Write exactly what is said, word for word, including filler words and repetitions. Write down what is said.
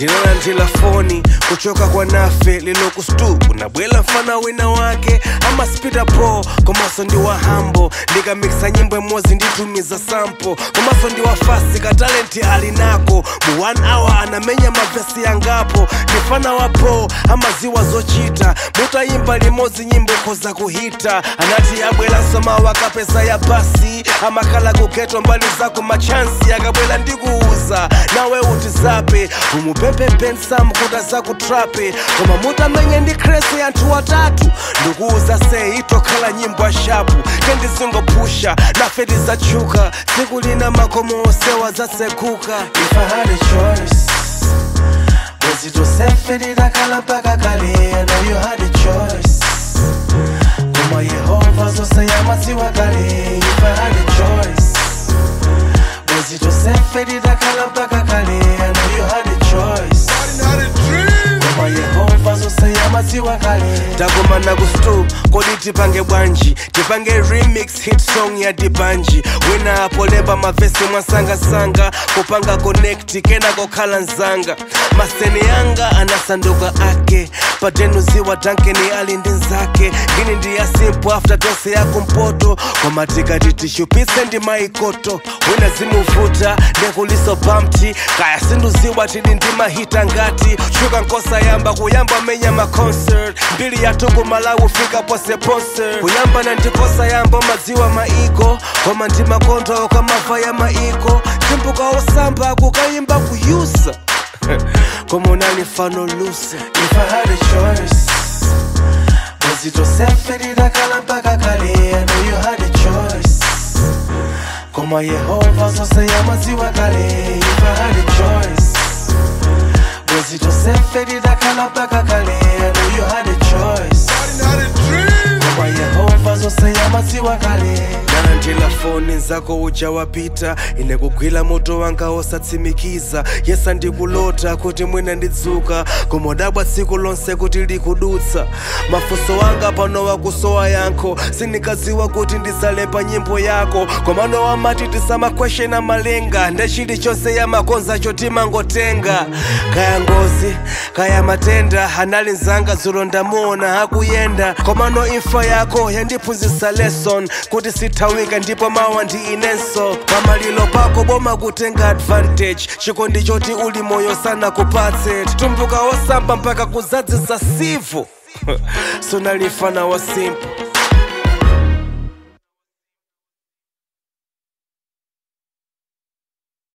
ndinalandila foni kuchoka kwa nafe lilokustu kunabwela mfana wina wake ama spida po komaso ndi wa hambo ndikamikisa nyimbo imodzi nditumiza sample komaso ndi wa fasi ka talenti alinako mu one hour anamenya mavesi yangapo ndifana wa po amaziwa zochita mutayimba limodzi nyimbo koza kuhita anati abwela nsoma wakapesa ya basi amakhala kugeto mbali zako machansi akabwela ndikuuza nawe utizape umupepe pensam kuda zakutrape koma mutamenye ndi kresi anthu watatu ndikuuza se itokhala nyimbo ashapu kendizingopusha nafeti zachuka tsiku lina makomo osewa zasekuka. If I had a choice, was it Joseph idakhala mpaka kale? I know you had a choice. Kuma Yehova zose yamaziwa kale. If I had a choice, was it Joseph idakhala mpaka kale? I know you had a choice. Kuma Yehova zose yamaziwa kale. takumana kustu kodi tipange bwanji tipange remix hit song ya Dibanji wina apolemba mavesi mwasangasanga kupanga connect kena kokhala nzanga maseni yanga anasanduka ake padenuziwa dankeni ali ndi nzake ngini ndi ya simple after dose ya kumpoto kwamatikati tishupise ndi maikoto wina zimuvuta ndekuliso bumpty kaya sinduziwa tidi ndi mahita ngati shuka nkosa yamba kuyamba menya ma concert mbili ya tuku Malawi fika pose pose kuyamba na ndikosa yamba maziwa maiko koma ndi makondo kamava ya maiko chimbuka osamba kukayimba kuyusa koma unani fano lusa. If I had a choice, was it Joseph idakhala mpaka kale? I know you had a choice. Kuma Yehova zose yamaziwa kale. If I had a choice, was it Joseph idakhala mpaka kale? I know you had a choice. Kuma Yehova zose yamaziwa kale. nalandila foni nzako uja wapita ine kugwila moto wanga osatsimikiza yesa ndikulota kuti mwina ndidzuka komodabwa tsiku lonse kuti likudutsa mafuso wanga pano wakusowa yankho sinikaziwa kuti ndizalemba nyimbo yako komano wamati tisamakweshena malenga ndechili chonse ya makonza chotimangotenga kaya ngozi kaya matenda anali nzanga zulo ndamuona akuyenda komano imfa yako yandiphunzitsa lesson kuti sithawika ndipo mawa ndi inenso pamalilo pako boma kutenga advantage chikondi choti uli moyo sana kupatse tumbuka osamba mpaka kuzadzisa sivo sonalifana wa simple